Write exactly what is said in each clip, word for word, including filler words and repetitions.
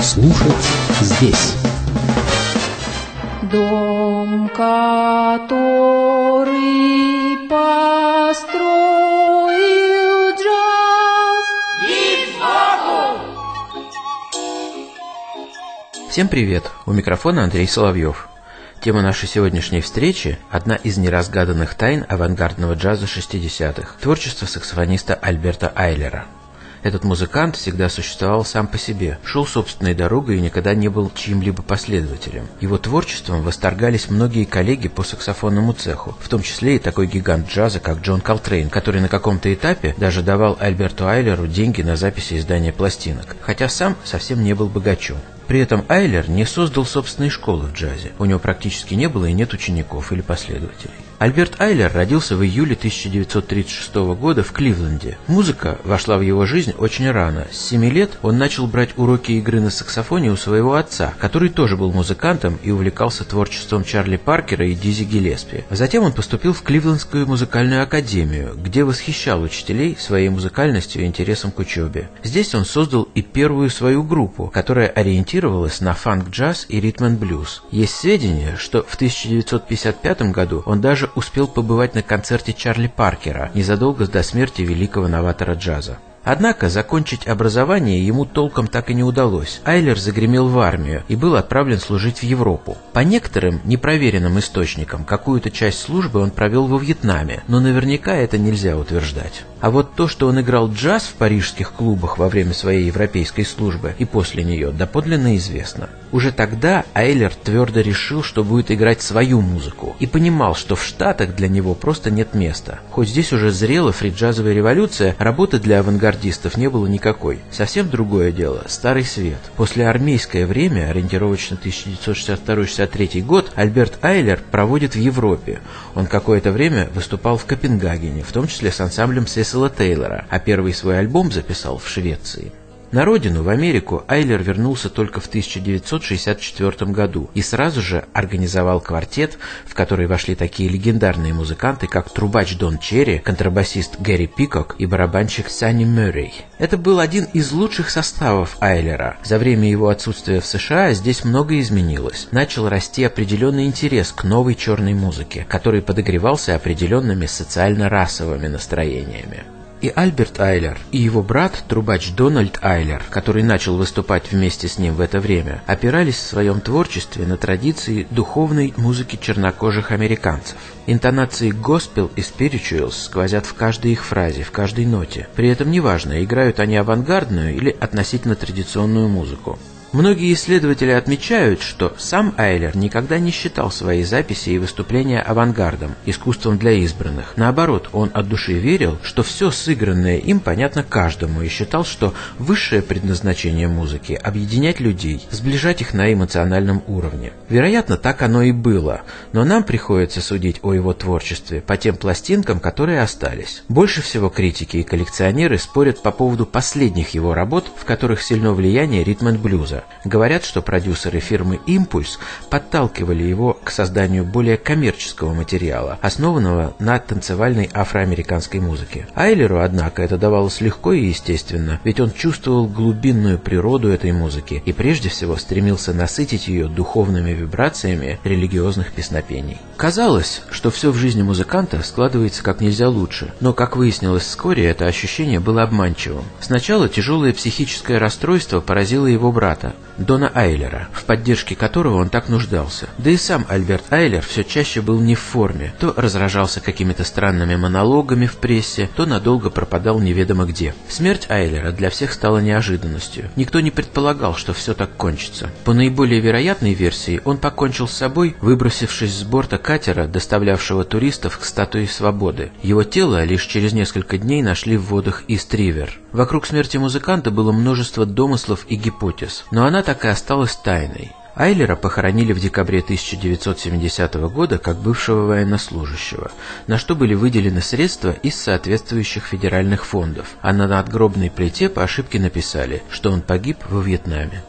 Послушать здесь. Дом, который построил джаз. Всем привет! У микрофона Андрей Соловьев. Тема нашей сегодняшней встречи – одна из неразгаданных тайн авангардного джаза шестидесятых – творчество саксофониста Альберта Айлера. Этот музыкант всегда существовал сам по себе, шел собственной дорогой и никогда не был чьим-либо последователем. Его творчеством восторгались многие коллеги по саксофонному цеху, в том числе и такой гигант джаза, как Джон Колтрейн, который на каком-то этапе даже давал Альберту Айлеру деньги на записи и издание пластинок, хотя сам совсем не был богачом. При этом Айлер не создал собственной школы в джазе, у него практически не было и нет учеников или последователей. Альберт Айлер родился в июле тысяча девятьсот тридцать шестого года в Кливленде. Музыка вошла в его жизнь очень рано. С семи лет он начал брать уроки игры на саксофоне у своего отца, который тоже был музыкантом и увлекался творчеством Чарли Паркера и Дизи Гиллеспи. Затем он поступил в Кливлендскую музыкальную академию, где восхищал учителей своей музыкальностью и интересом к учебе. Здесь он создал и первую свою группу, которая ориентировалась на фанк-джаз и ритм-н-блюз. Есть сведения, что в тысяча девятьсот пятьдесят пятом году он даже успел побывать на концерте Чарли Паркера незадолго до смерти великого новатора джаза. Однако закончить образование ему толком так и не удалось. Айлер загремел в армию и был отправлен служить в Европу. По некоторым непроверенным источникам, какую-то часть службы он провел во Вьетнаме, но наверняка это нельзя утверждать. А вот то, что он играл джаз в парижских клубах во время своей европейской службы и после нее, доподлинно известно. Уже тогда Айлер твердо решил, что будет играть свою музыку, и понимал, что в Штатах для него просто нет места. Хоть здесь уже зрела фри-джазовая революция, работы для авангардистов не было никакой. Совсем другое дело – Старый Свет. После армейское время, ориентировочно тысяча девятьсот шестьдесят второй — шестьдесят третий год, Альберт Айлер проводит в Европе. Он какое-то время выступал в Копенгагене, в том числе с ансамблем Сесила Тейлора, а первый свой альбом записал в Швеции. На родину, в Америку, Айлер вернулся только в тысяча девятьсот шестьдесят четвёртом году и сразу же организовал квартет, в который вошли такие легендарные музыканты, как трубач Дон Черри, контрабасист Гэри Пикок и барабанщик Санни Мюррей. Это был один из лучших составов Айлера. За время его отсутствия в США здесь многое изменилось. Начал расти определенный интерес к новой черной музыке, который подогревался определенными социально-расовыми настроениями. И Альберт Айлер, и его брат, трубач Дональд Айлер, который начал выступать вместе с ним в это время, опирались в своем творчестве на традиции духовной музыки чернокожих американцев. Интонации госпел и спиричуэлс сквозят в каждой их фразе, в каждой ноте. При этом неважно, играют они авангардную или относительно традиционную музыку. Многие исследователи отмечают, что сам Айлер никогда не считал свои записи и выступления авангардом, искусством для избранных. Наоборот, он от души верил, что все сыгранное им понятно каждому и считал, что высшее предназначение музыки – объединять людей, сближать их на эмоциональном уровне. Вероятно, так оно и было, но нам приходится судить о его творчестве по тем пластинкам, которые остались. Больше всего критики и коллекционеры спорят по поводу последних его работ, в которых сильно влияние ритм-н-блюза. Говорят, что продюсеры фирмы «Импульс» подталкивали его к созданию более коммерческого материала, основанного на танцевальной афроамериканской музыке. Айлеру, однако, это давалось легко и естественно, ведь он чувствовал глубинную природу этой музыки и прежде всего стремился насытить ее духовными вибрациями религиозных песнопений. Казалось, что все в жизни музыканта складывается как нельзя лучше, но, как выяснилось вскоре, это ощущение было обманчивым. Сначала тяжелое психическое расстройство поразило его брата, Дона Айлера, в поддержке которого он так нуждался. Да и сам Альберт Айлер все чаще был не в форме, то разражался какими-то странными монологами в прессе, то надолго пропадал неведомо где. Смерть Айлера для всех стала неожиданностью. Никто не предполагал, что все так кончится. По наиболее вероятной версии, он покончил с собой, выбросившись с борта катера, доставлявшего туристов к Статуе Свободы. Его тело лишь через несколько дней нашли в водах Ист-Ривер. Вокруг смерти музыканта было множество домыслов и гипотез, но она так и осталась тайной. Айлера похоронили в декабре тысяча девятьсот семидесятого года как бывшего военнослужащего, на что были выделены средства из соответствующих федеральных фондов, а на надгробной плите по ошибке написали, что он погиб во Вьетнаме.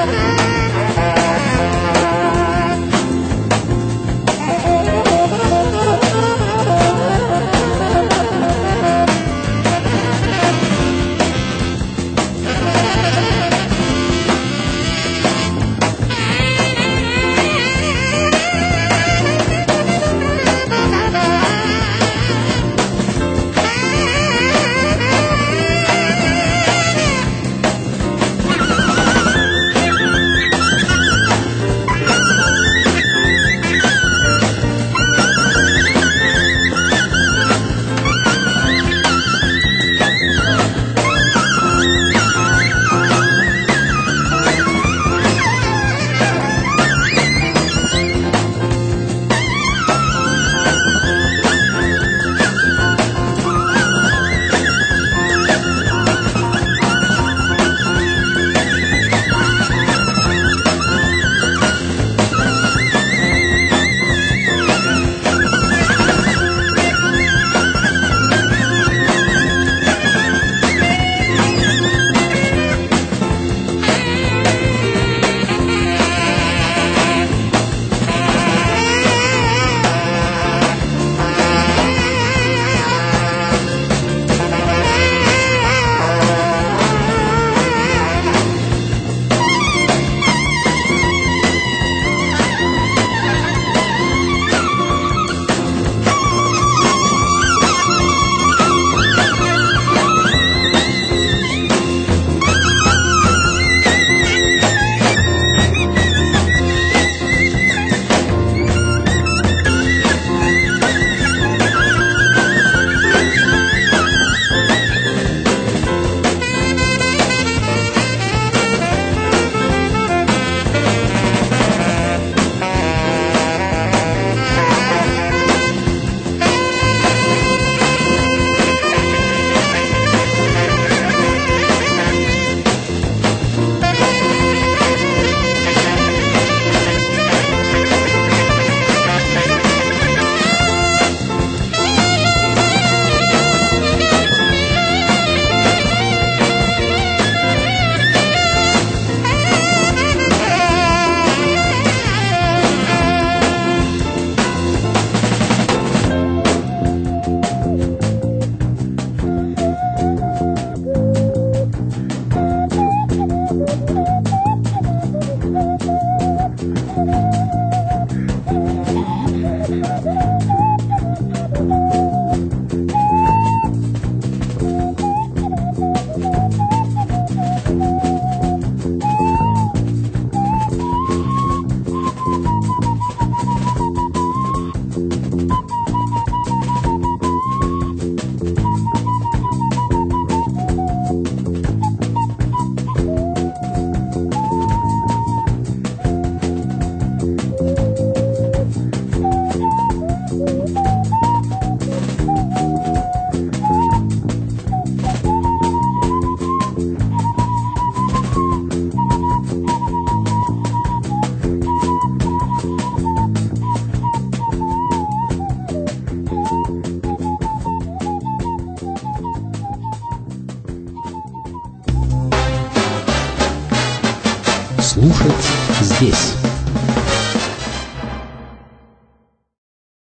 Слушать здесь.